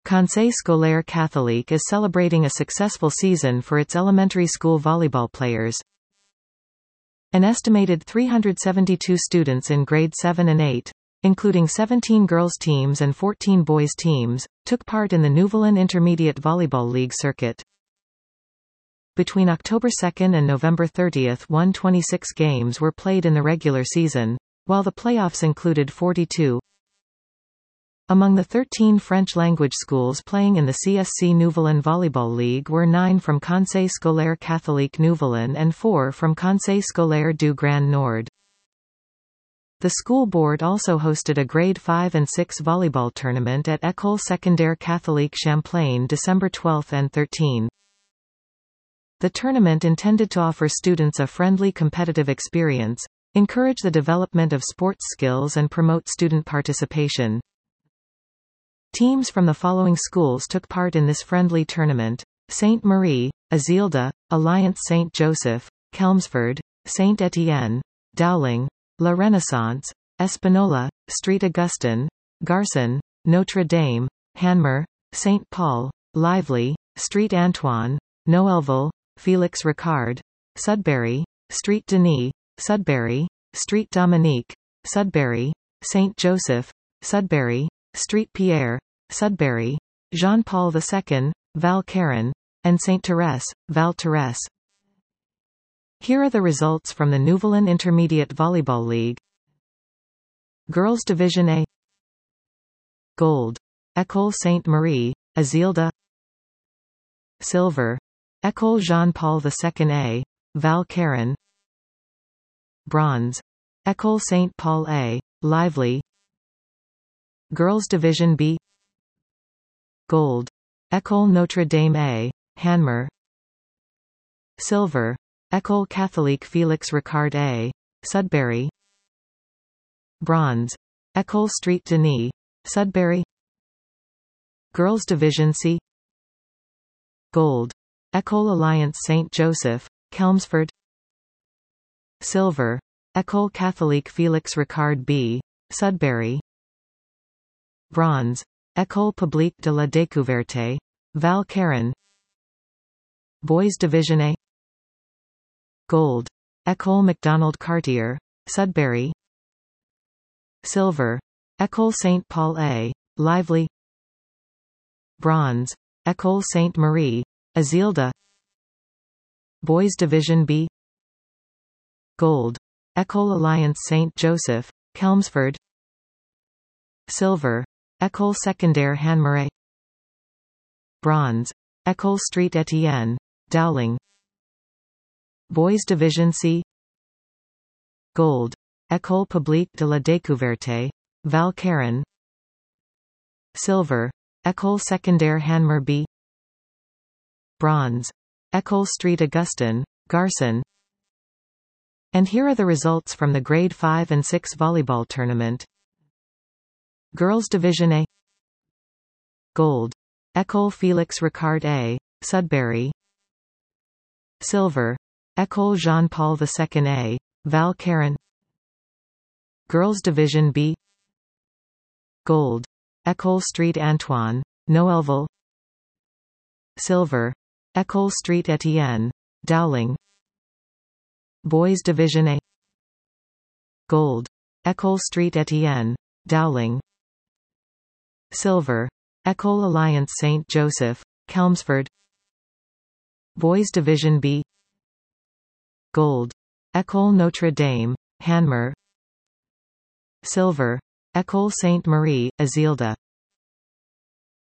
Conseil Scolaire Catholique is celebrating a successful season for its elementary school volleyball players. An estimated 372 students in grade 7 and 8, including 17 girls teams and 14 boys teams, took part in the Nouvelin Intermediate Volleyball League circuit. Between October 2 and November 30, 126 games were played in the regular season, while the playoffs included 42. Among the 13 French-language schools playing in the CSC Nouvelin Volleyball League were 9 from Conseil Scolaire Catholique Nouvelin and 4 from Conseil Scolaire du Grand Nord. The school board also hosted a grade 5 and 6 volleyball tournament at École Secondaire Catholique Champlain December 12 and 13. The tournament intended to offer students a friendly competitive experience, encourage the development of sports skills and promote student participation. Teams from the following schools took part in this friendly tournament: Sainte Marie, Azilda, Alliance Saint Joseph, Chelmsford, Saint Etienne, Dowling, La Renaissance, Espanola, Street Augustin, Garson, Notre Dame, Hanmer, Saint Paul, Lively, Street Antoine, Noëlville, Félix Ricard, Sudbury, Street Denis, Sudbury, Street Dominique, Sudbury, Saint Joseph, Sudbury, Street Pierre, Sudbury, Jean-Paul II, Val Caron, and Saint Therese, Val Thérèse. Here are the results from the Nouvelin Intermediate Volleyball League. Girls Division A. Gold, École Sainte Marie, Azilda. Silver, École Jean-Paul II A, Val Caron. Bronze, École Saint Paul A, Lively. Girls Division B. Gold, École Notre Dame A, Hanmer. Silver, École Catholique Félix Ricard A, Sudbury. Bronze, École Street Denis, Sudbury. Girls Division C. Gold, École Alliance Saint Joseph, Chelmsford. Silver, École Catholique Félix Ricard B, Sudbury. Bronze, École Publique de la Découverte, Val Caron. Boys Division A. Gold, École Macdonald Cartier, Sudbury. Silver, École Saint Paul A, Lively. Bronze, École Sainte Marie, Azilda. Boys Division B. Gold, École Alliance Saint Joseph, Chelmsford. Silver, École Secondaire Hanmer. Bronze, École Street Etienne, Dowling. Boys Division C. Gold, École Publique de la Découverte, Val Caron. Silver, École Secondaire Hanmer B. Bronze, École Street Augustin, Garson. And here are the results from the grade 5 and 6 volleyball tournament. Girls Division A. Gold, École Félix Ricard A, Sudbury. Silver, École Jean-Paul II A, Val Caron. Girls Division B. Gold, École Street Antoine, Noëlville. Silver, École Street Etienne, Dowling. Boys Division A. Gold, École Street Etienne, Dowling. Silver, École Alliance Saint Joseph, Chelmsford. Boys Division B. Gold, École Notre Dame, Hanmer. Silver, École Sainte Marie, Azilda.